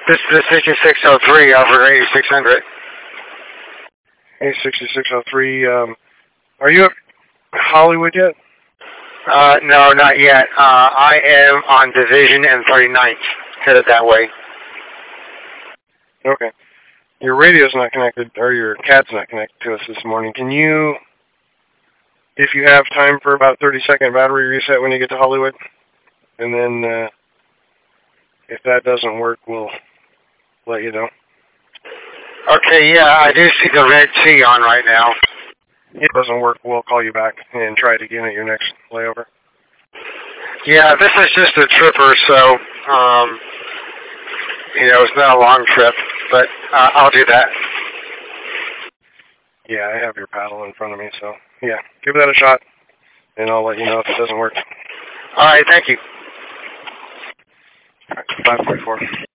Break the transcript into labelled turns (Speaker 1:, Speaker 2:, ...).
Speaker 1: This is 6603 over 8600.
Speaker 2: 86603. Are you at Hollywood yet?
Speaker 1: No, not yet. I am on Division and 39th, headed that way.
Speaker 2: Okay. Your radio's not connected, or your CAD's not connected to us this morning. Can you, if you have time for about 30-second battery reset when you get to Hollywood? And then, if that doesn't work, we'll let you know.
Speaker 1: Okay, yeah, I do see the red T on right now.
Speaker 2: If it doesn't work, we'll call you back and try it again at your next layover.
Speaker 1: Yeah, this is just a tripper, so, it's not a long trip, but I'll do that.
Speaker 2: Yeah, I have your paddle in front of me, so, yeah, give that a shot, and I'll let you know if it doesn't work.
Speaker 1: All right, thank you.
Speaker 2: 5.4.